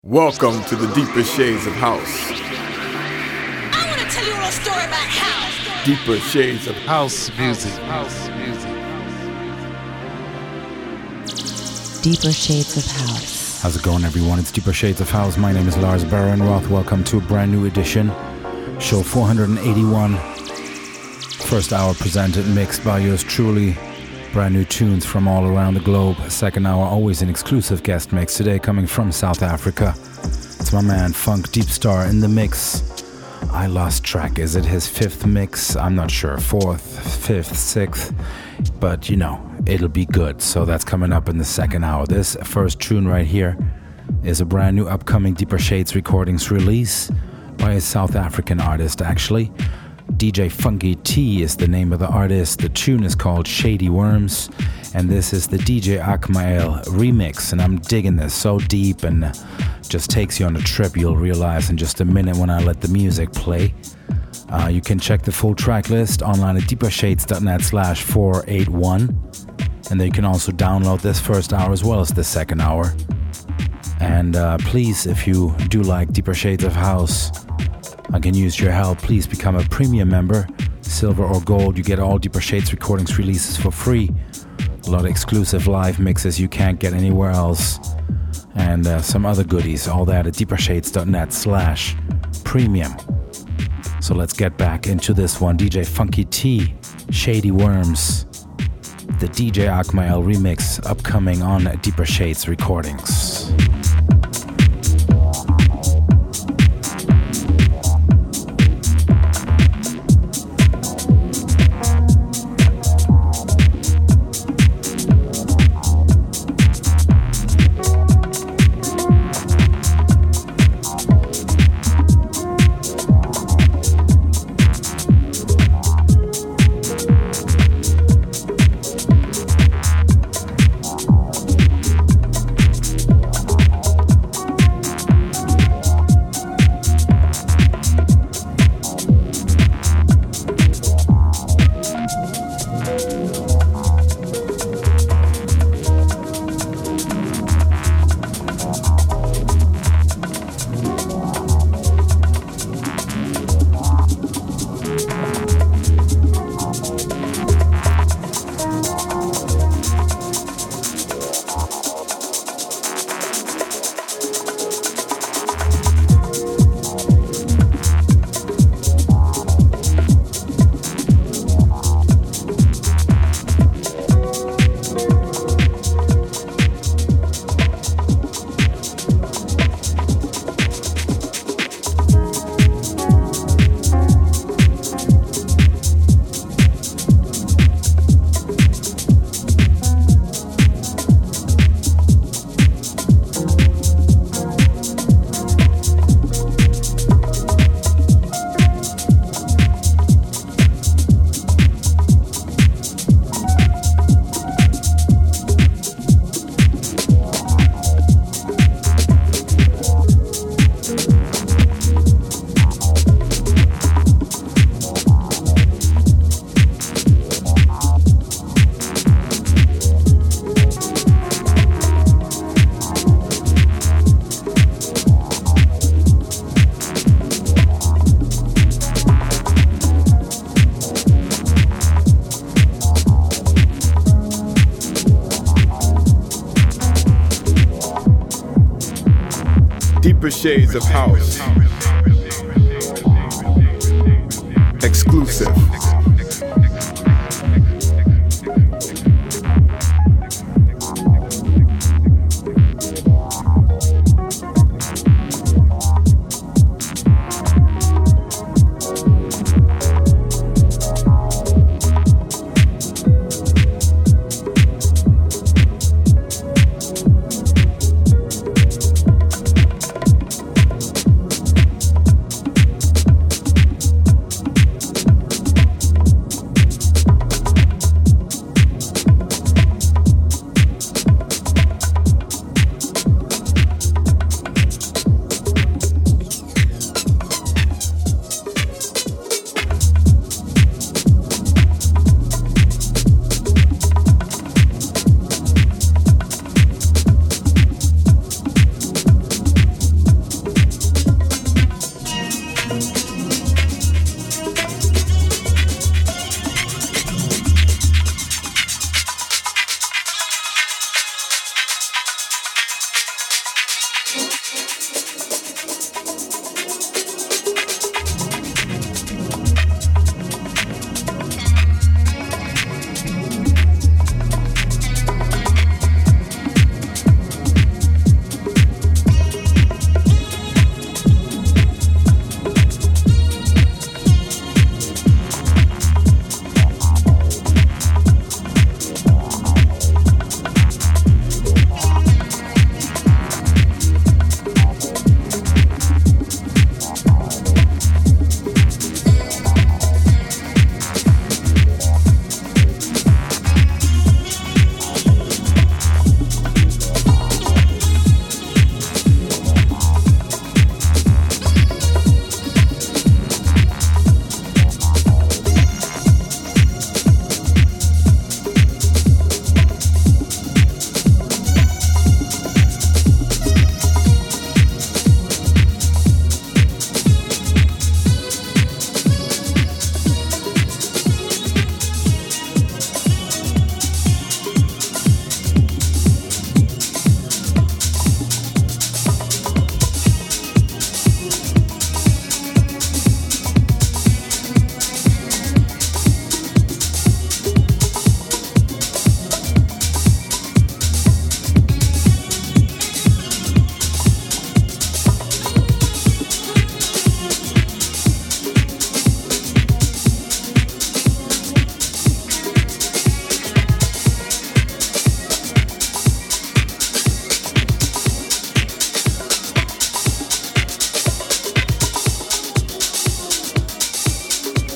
Welcome to the deeper shades of house. I want to tell you a little story about house. Deeper shades of house music. Deeper Shades of House. How's it going, everyone? It's Deeper Shades of House. My name is Lars Barenroth. Welcome to a brand new edition. Show 481. First hour presented, mixed by yours truly. Brand new tunes from all around the globe. Second hour, always an exclusive guest mix. Today coming from South Africa. It's my man Funk Deep Star in the mix. I lost track. Is it his fifth mix? I'm not sure. Fourth, fifth, sixth. But you know, it'll be good. So that's coming up in the second hour. This first tune right here is a brand new upcoming Deeper Shades Recordings release by a South African artist, actually. DJ Funky T is the name of the artist. The tune is called Shady Worms, and this is the DJ Akmael remix. And I'm digging this so deep, and just takes you on a trip. You'll realize in just a minute when I let the music play. You can check the full track list online at deepershades.net/481, and then you can also download this first hour as well as the second hour. And please, if you do like Deeper Shades of House, I can use your help. Please become a premium member, silver or gold. You get all Deeper Shades recordings releases for free. A lot of exclusive live mixes you can't get anywhere else. And some other goodies. All that at deepershades.net/premium. So let's get back into this one. DJ Funky T, Shady Worms. The DJ Akmael remix upcoming on Deeper Shades recordings. Deeper Shades of House. Exclusive.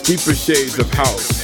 Deeper shades of house.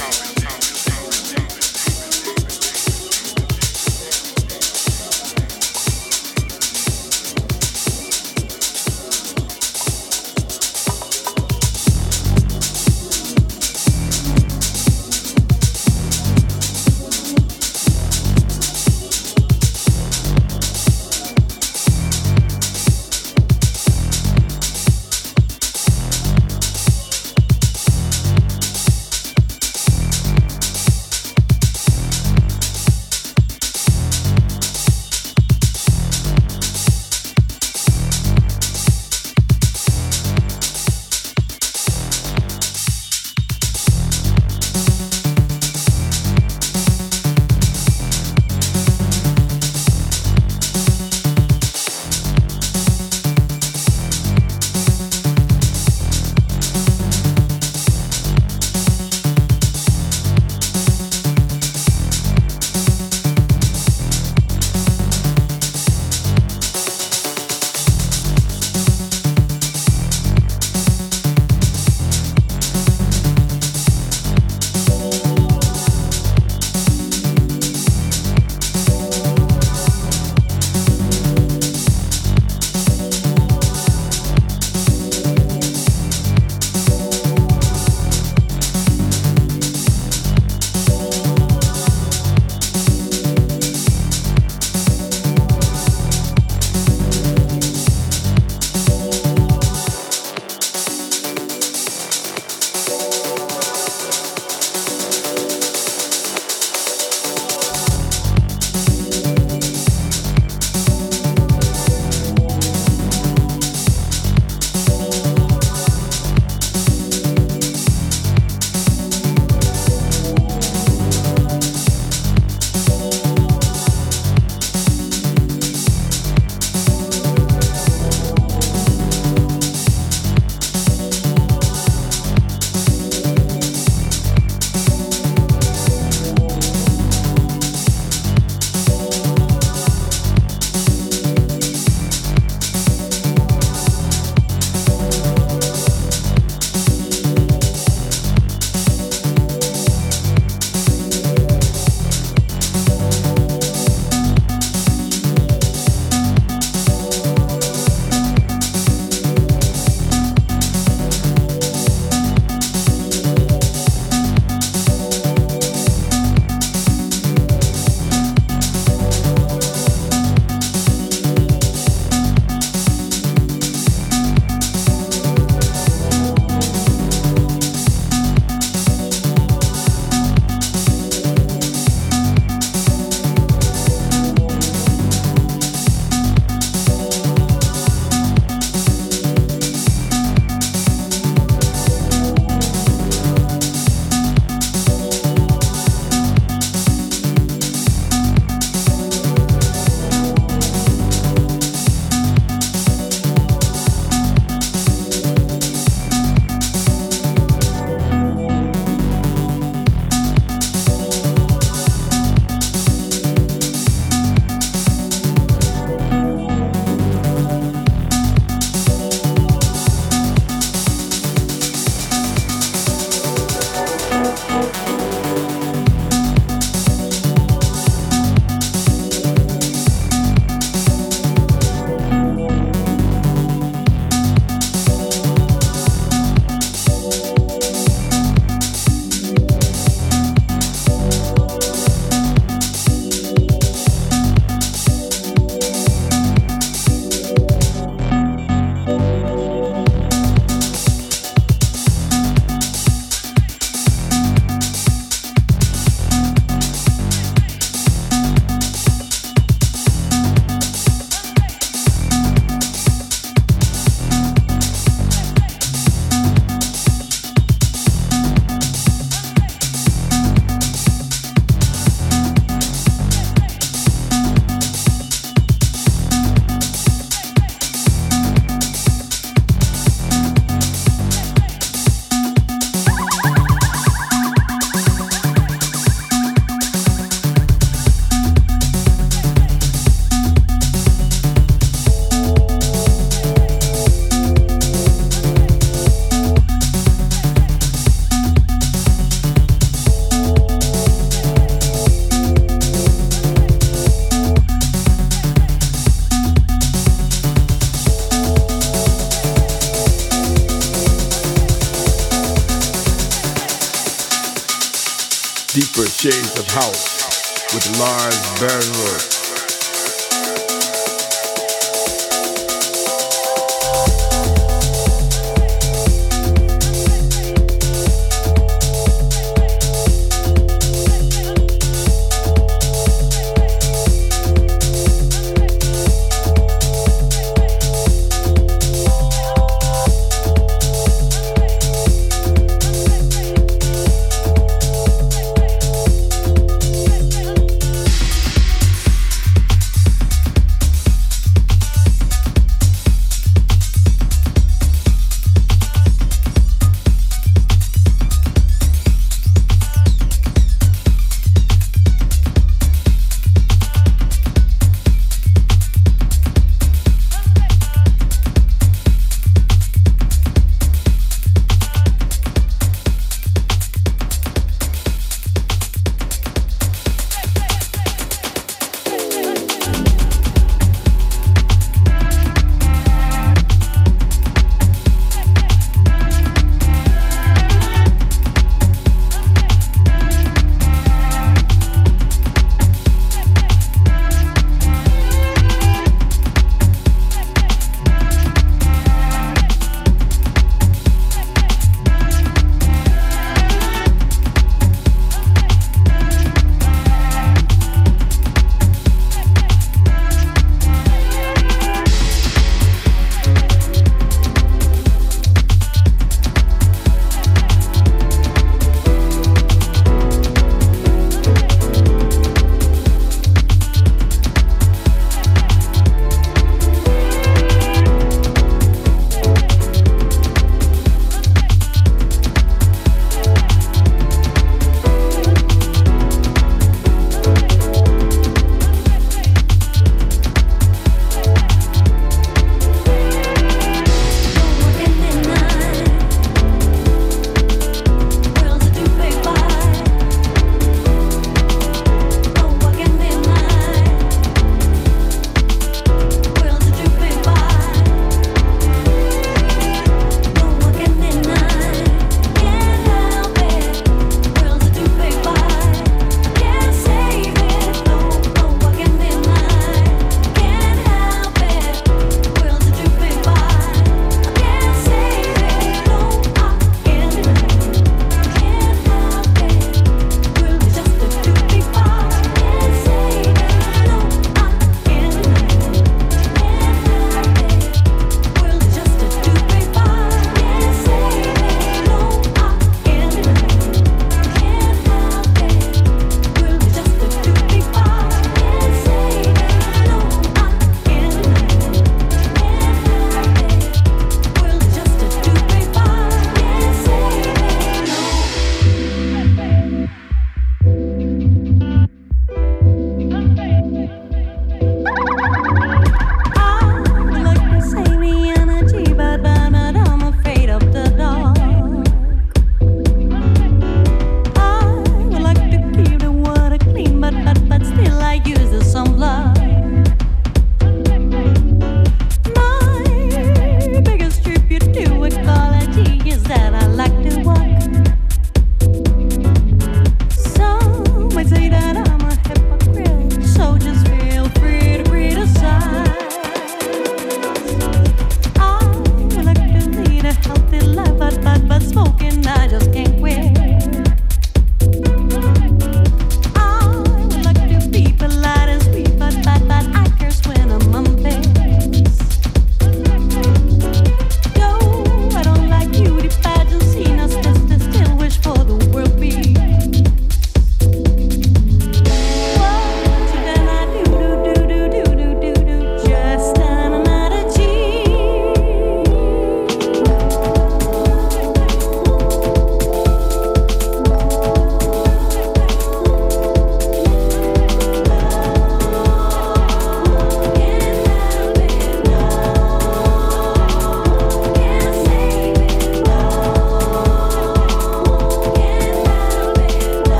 Deeper Shades of House with Lars Bernroth.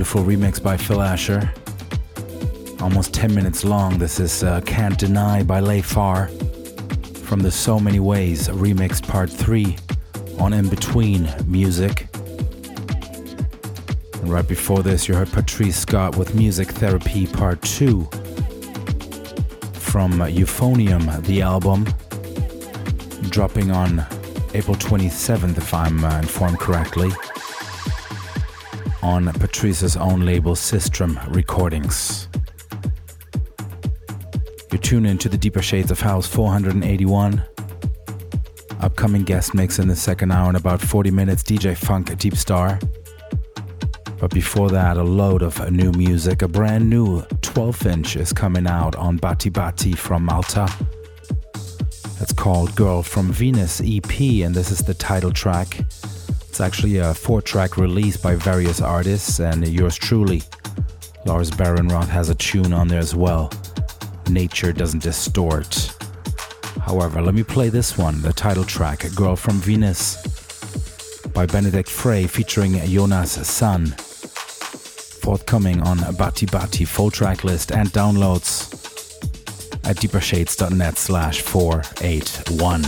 beautiful remix by Phil Asher. Almost 10 minutes long. This is Can't Deny by Lay Far from the So Many Ways remix part 3 on In Between Music. And right before this, you heard Patrice Scott with Music Therapy part 2 from Euphonium, the album, dropping on April 27th, if I'm informed correctly, on Patrice's own label Systrum Recordings. You tune into the Deeper Shades of House 481. Upcoming guest mix in the second hour in about 40 minutes, DJ Funk Deep Star. But before that, a load of new music. A brand new 12-inch is coming out on Bati Bati from Malta. It's called Girl from Venus EP, and this is the title track. It's actually a 4-track release by various artists, and yours truly, Lars Barenroth, has a tune on there as well. Nature Doesn't Distort. However, let me play this one, the title track, Girl from Venus, by Benedict Frey featuring Jonas Sun. Forthcoming on Bati Bati, full track list and downloads at deepershades.net/481.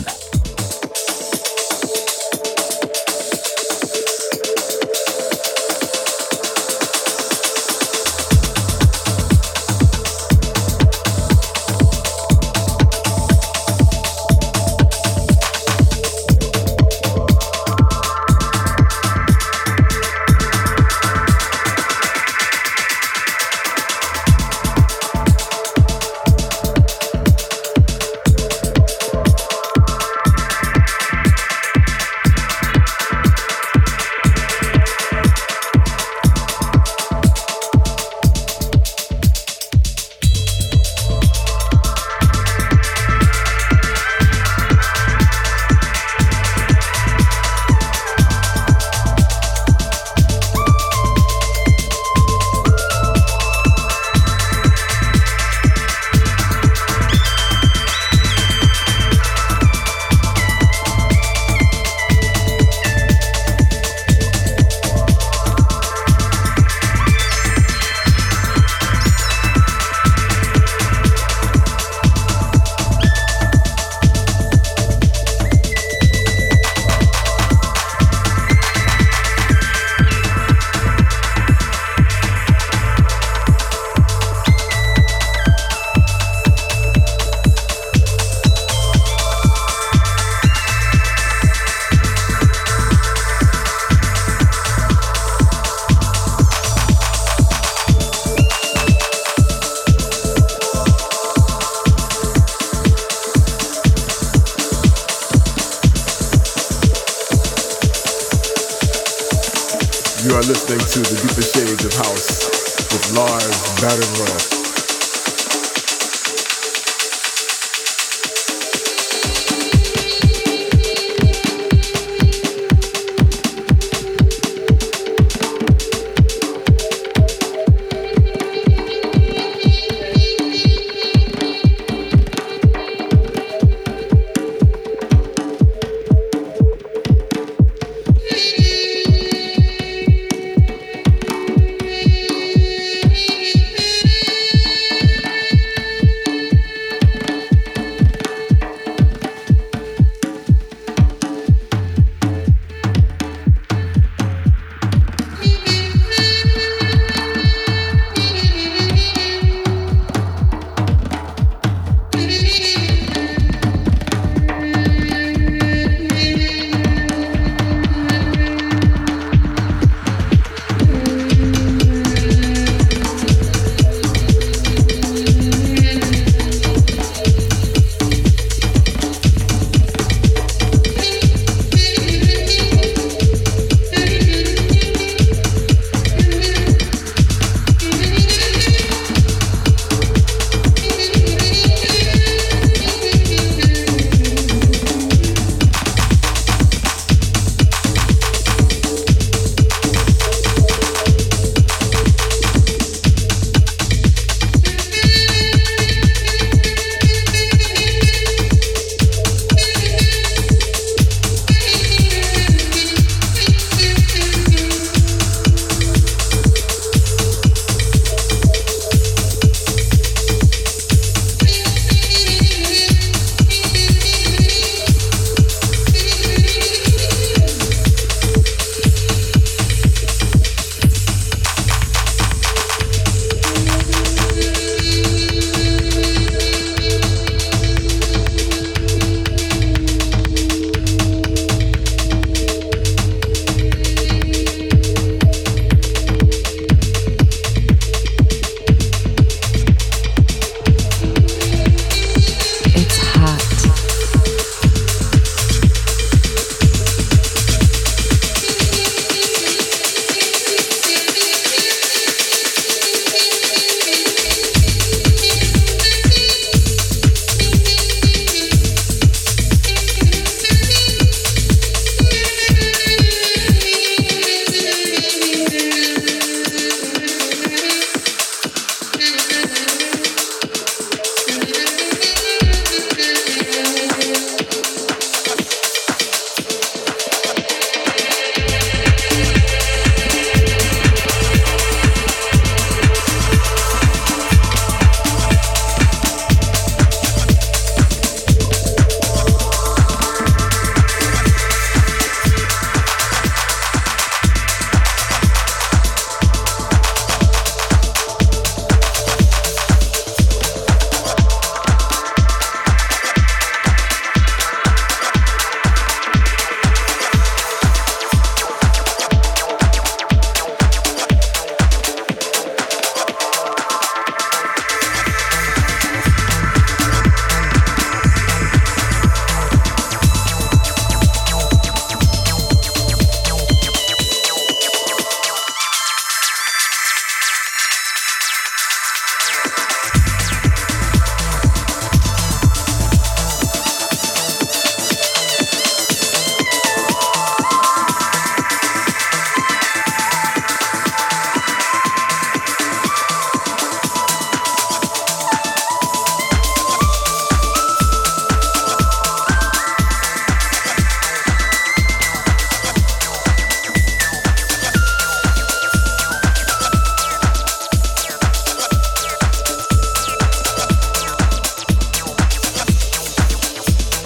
You are listening to the Deeper Shades of House with Lars Barenroth.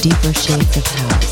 Deeper shades of house.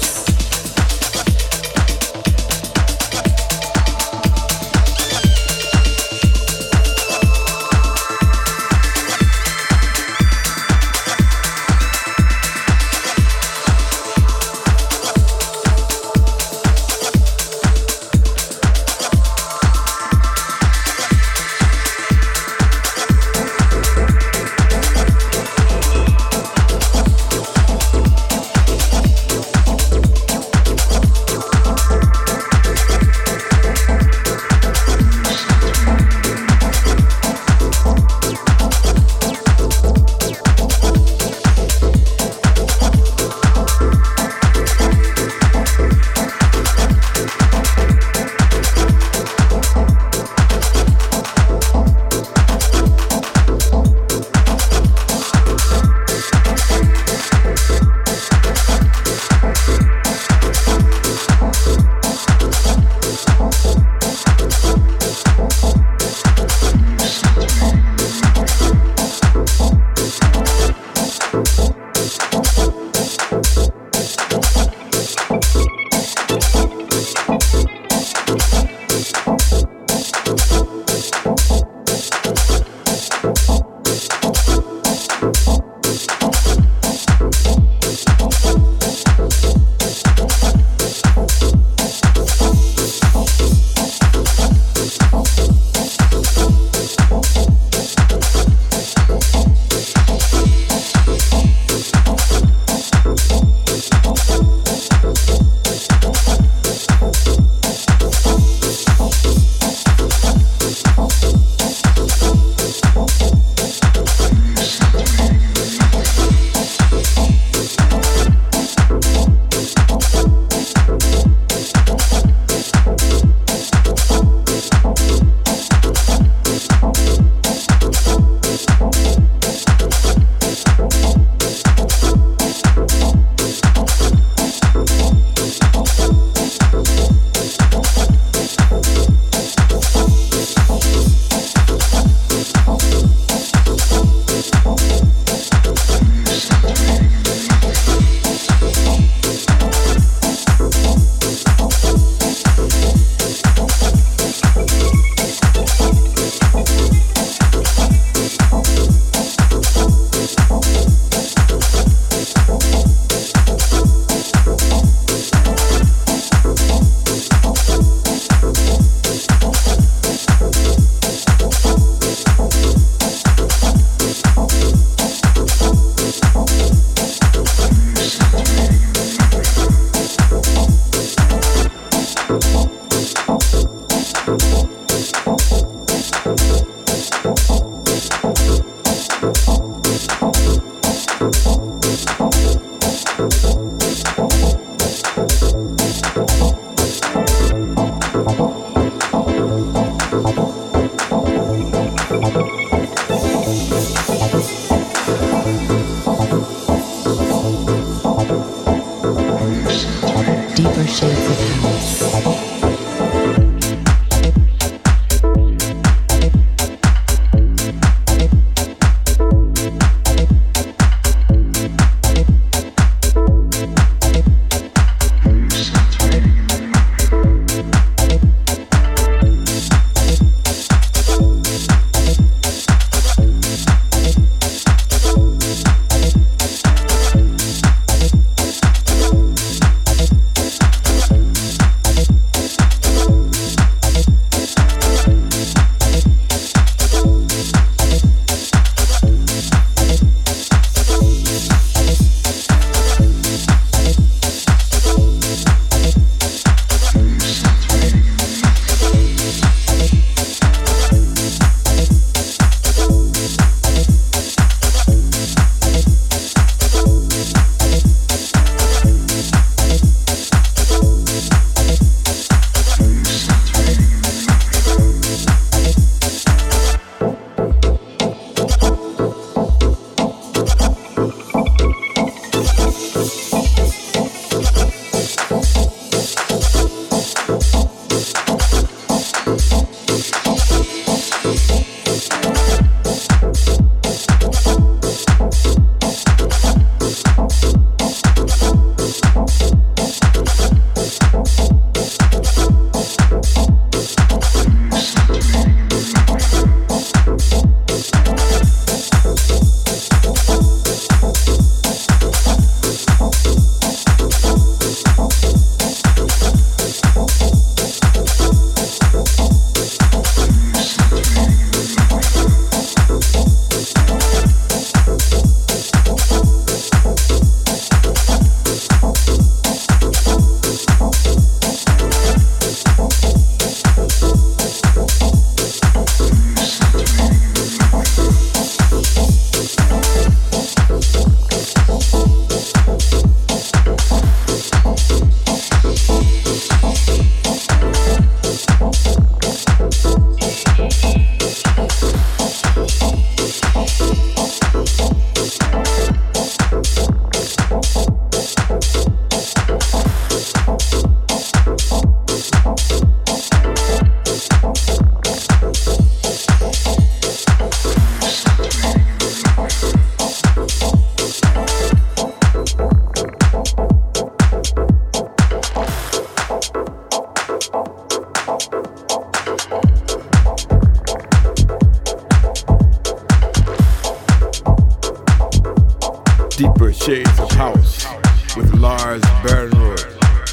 Deeper shades of house. House with Lars Bernroyd.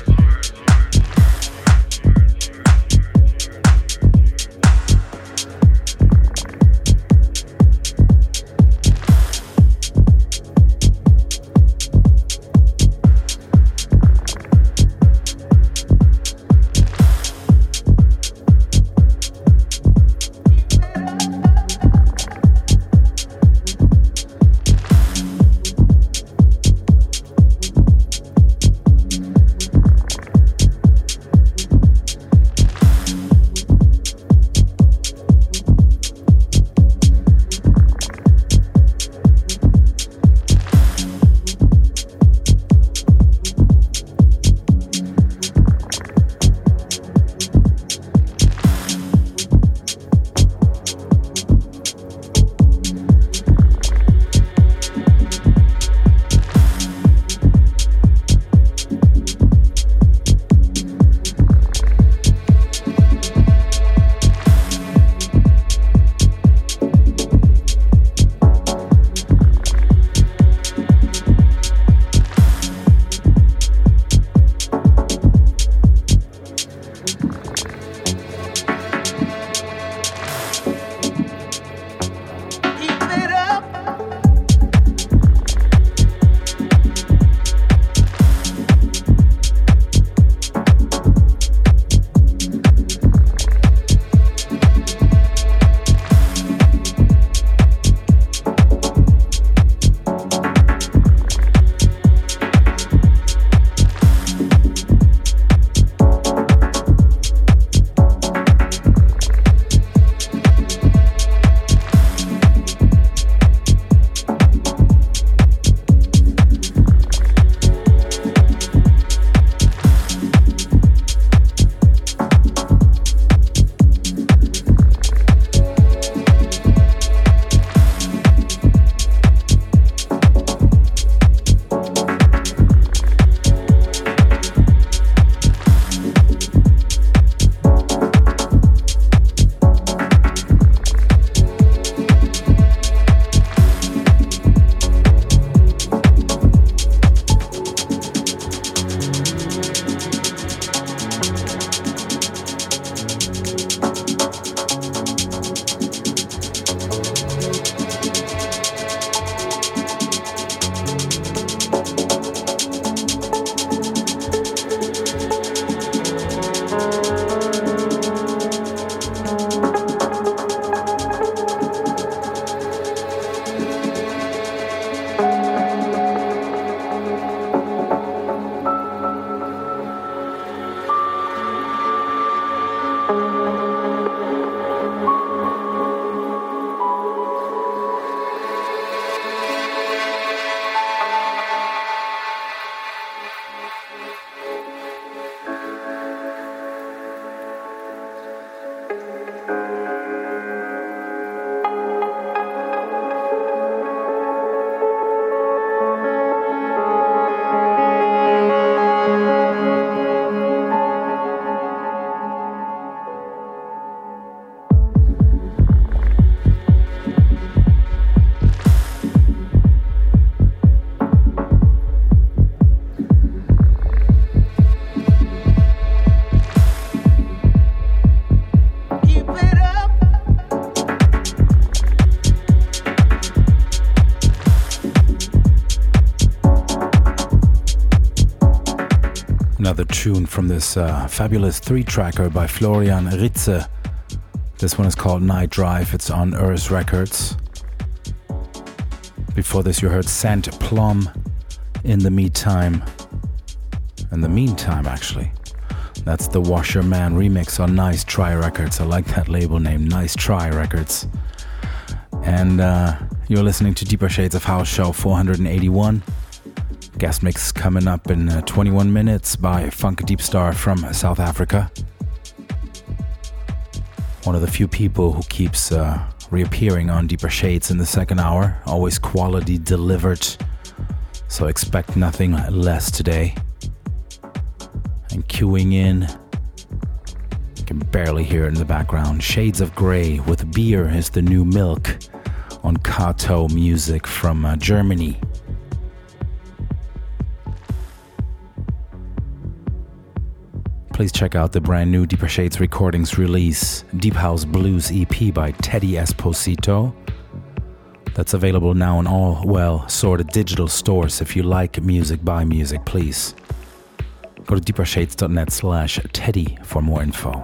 Another tune from this fabulous three-tracker by Florian Ritze. This one is called Night Drive. It's on Earth Records. Before this you heard Sant Plum, In the Meantime. In the Meantime, actually. That's the Washerman remix on Nice Try Records. I like that label name, Nice Try Records. And you're listening to Deeper Shades of House Show 481. Guest mix coming up in 21 minutes by Funk Deep Star from South Africa. One of the few people who keeps reappearing on Deeper Shades in the second hour. Always quality delivered. So expect nothing less today. And queuing in, you can barely hear it in the background, Shades of Grey with Beer is the New Milk on Kato Music from Germany. please check out the brand new Deeper Shades Recordings release, Deep House Blues EP by Teddy Esposito. That's available now in all, well, sort of digital stores. If you like music, buy music, please. Go to deepershades.net/Teddy for more info.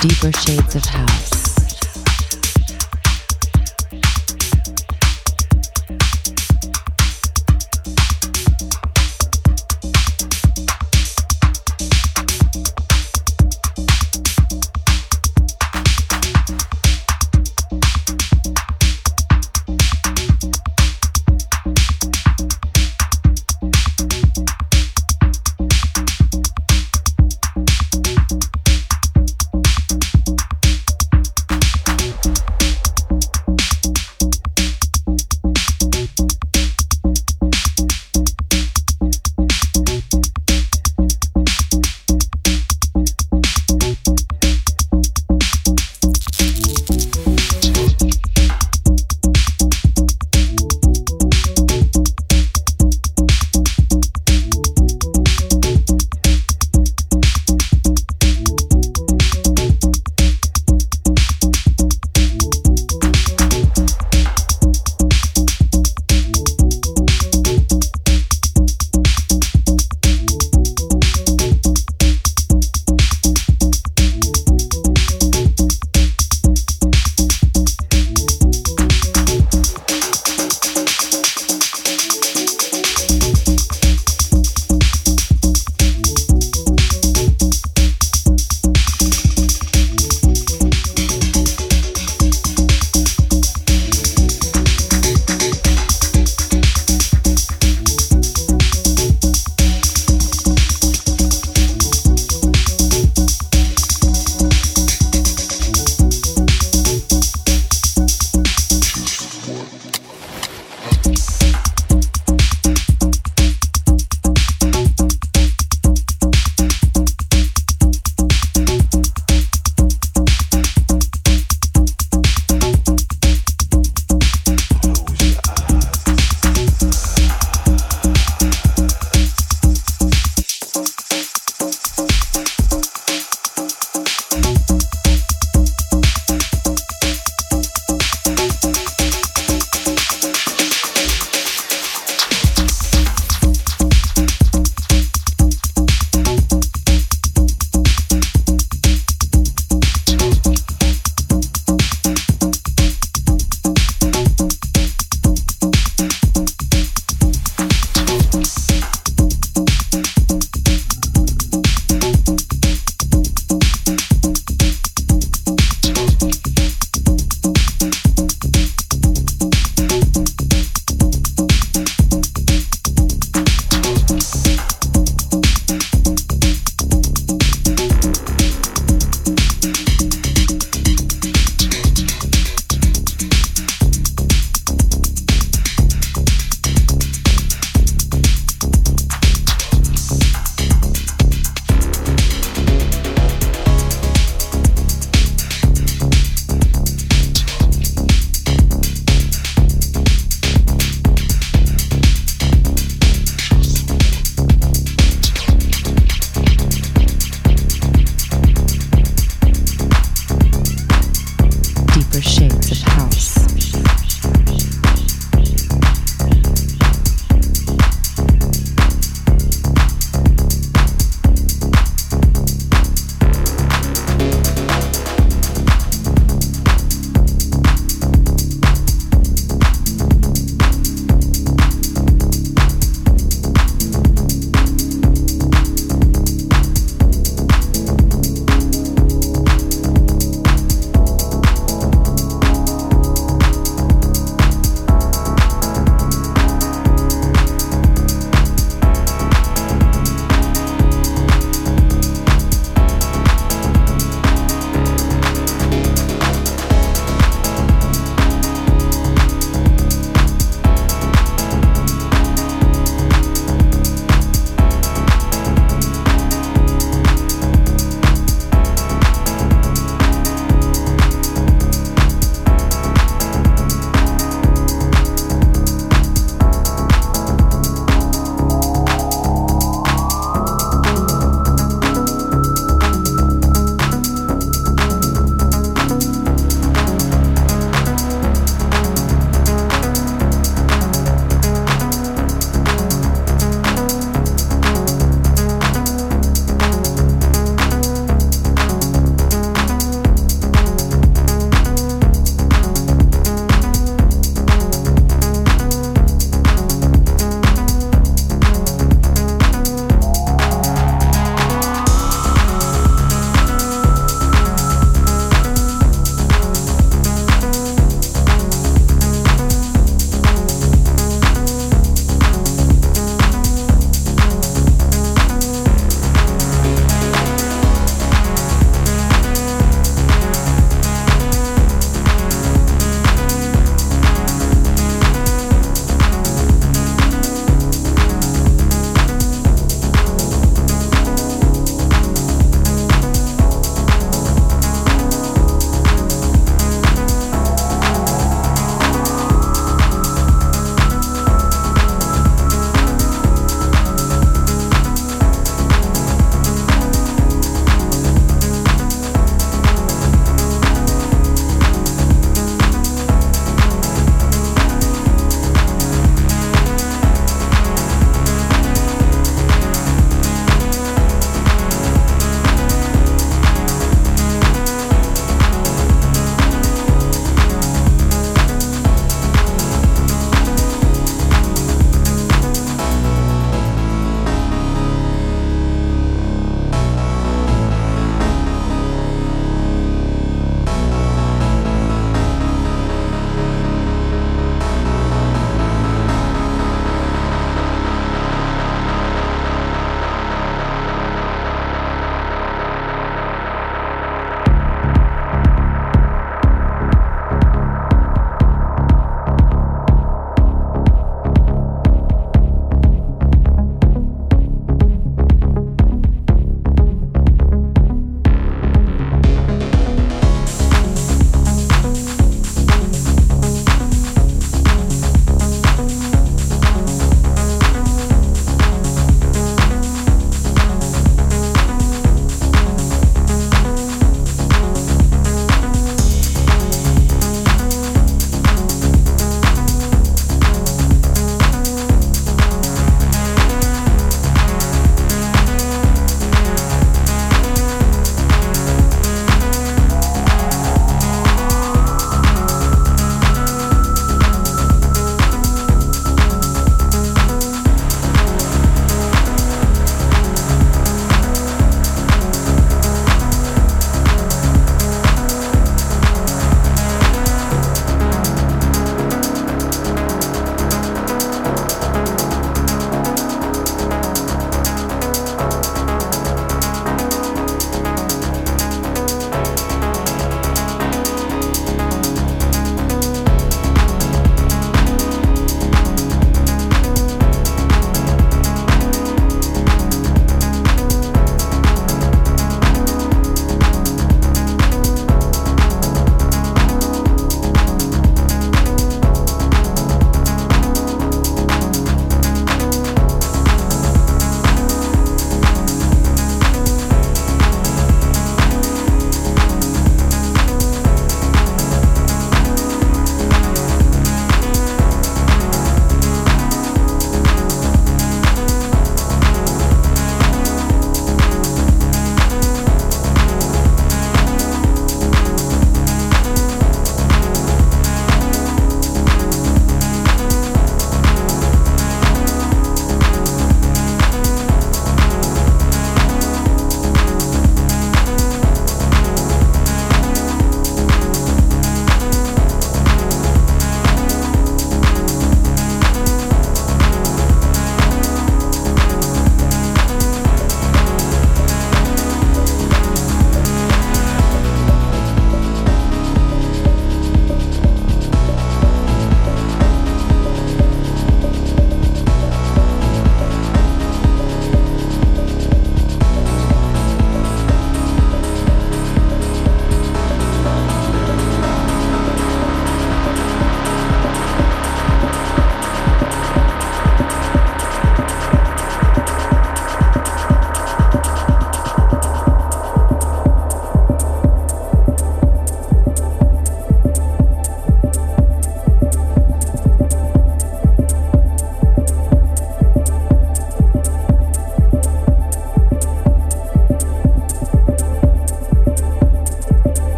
Deeper shades of house.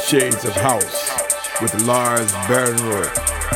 Shades of House with Lars Bernroth.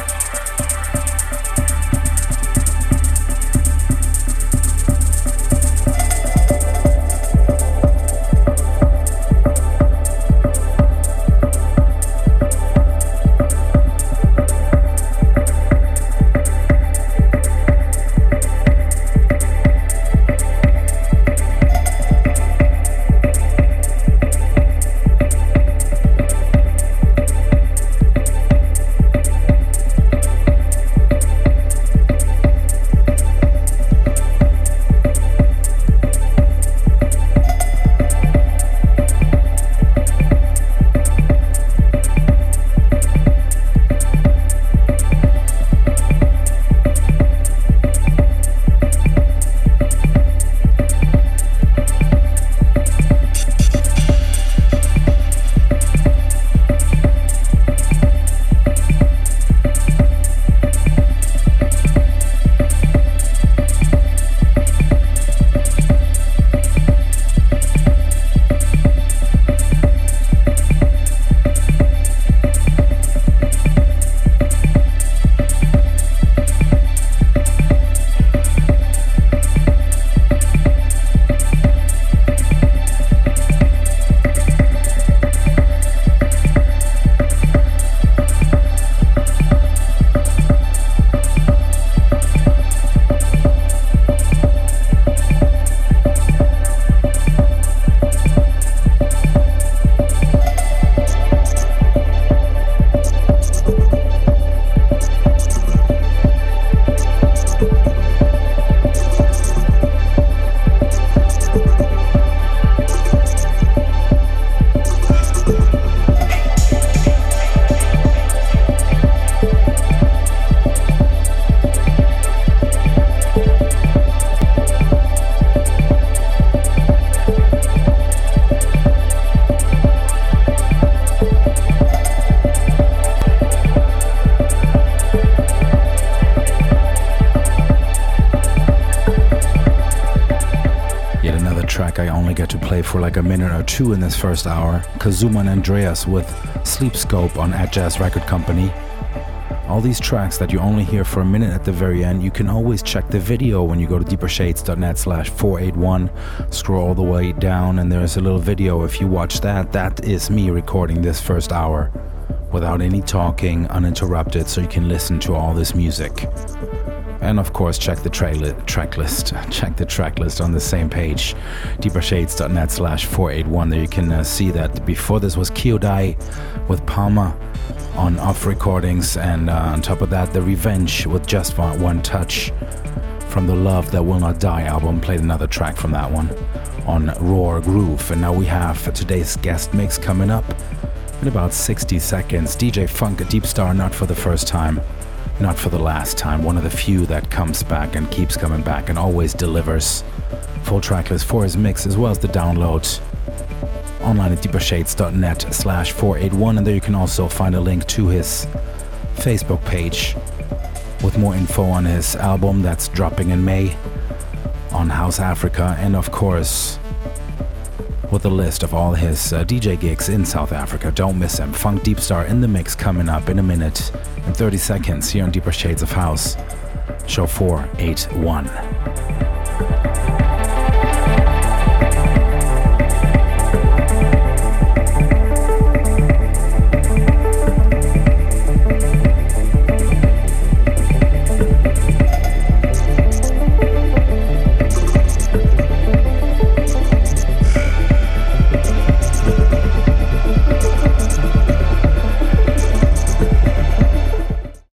I only get to play for like a minute or two in this first hour. Kazuma and Andreas with Sleep Scope on At Jazz Record Company. All these tracks that you only hear for a minute at the very end, you can always check the video when you go to deepershades.net/481. Scroll all the way down and there's a little video. If you watch that, that is me recording this first hour without any talking, uninterrupted, so you can listen to all this music. And of course, check the track list. Check the track list on the same page, deepershades.net/481. There you can see that before this was Kyodai with Palma on Off Recordings, and on top of that, The Revenge with Just One Touch from the Love That Will Not Die album. Played another track from that one on Roar Groove. And now we have today's guest mix coming up in about 60 seconds. DJ Funk, Deep Star, not for the first time, not for the last time, one of the few that comes back and keeps coming back and always delivers. Full track list for his mix as well as the download online at deepershades.net/481, and there you can also find a link to his Facebook page with more info on his album that's dropping in May on House Africa, and of course with a list of all his DJ gigs in South Africa. Don't miss him. Funk Deep Star in the mix coming up in a minute and 30 seconds here on Deeper Shades of House, show 481.